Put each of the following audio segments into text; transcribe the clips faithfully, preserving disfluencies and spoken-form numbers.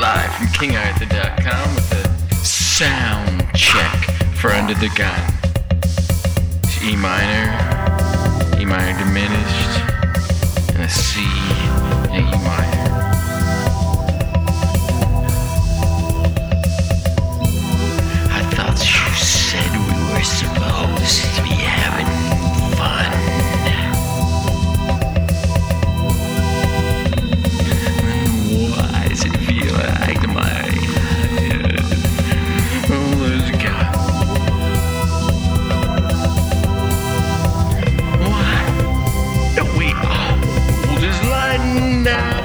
live from King Arthur dot com with a sound check for Under the Gun. It's E minor, E minor diminished, and a C and E minor. I thought you said we were supposed to be having fun. Why does it feel like my head? Oh, there's a guy. Why don't we all just lighten up?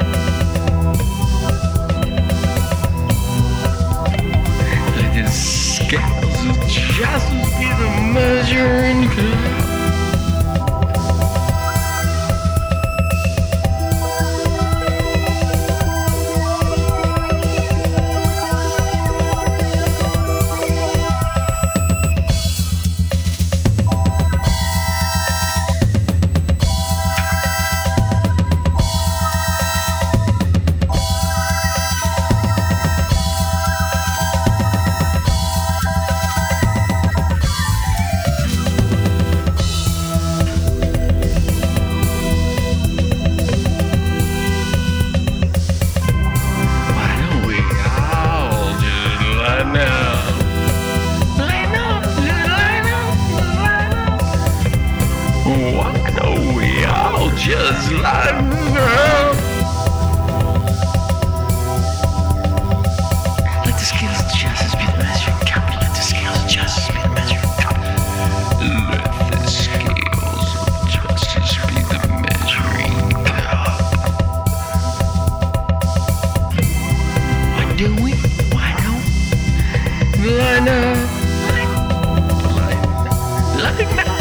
Let the scales of justice be the measuring cup. Why don't we all just lighten up? Let the scales of justice be the measuring cup. Let the scales of justice be the measuring cup. Let the scales of justice be the measuring cup. Why don't we? Why don't we line up? Line, line up.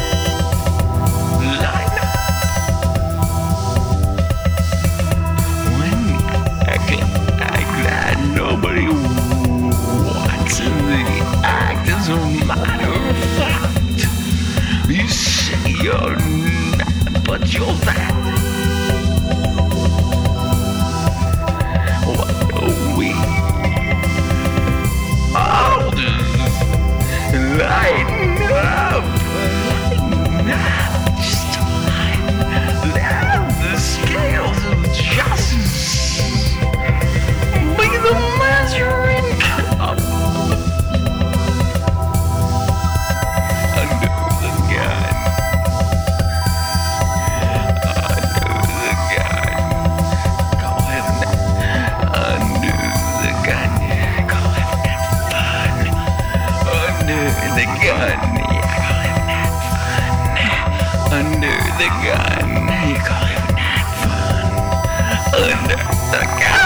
Nobody wants in the act. As a matter of fact, you say you're not, but you're that. Why don't we all just lighten up? Lighten up, just lighten up the scales of justice. The measuring cup. Under the gun. Under the gun. Go have that. Under the gun. Go have that fun. Under the gun. Yeah, go have that fun. Under the gun. You go have that fun. Under the gun.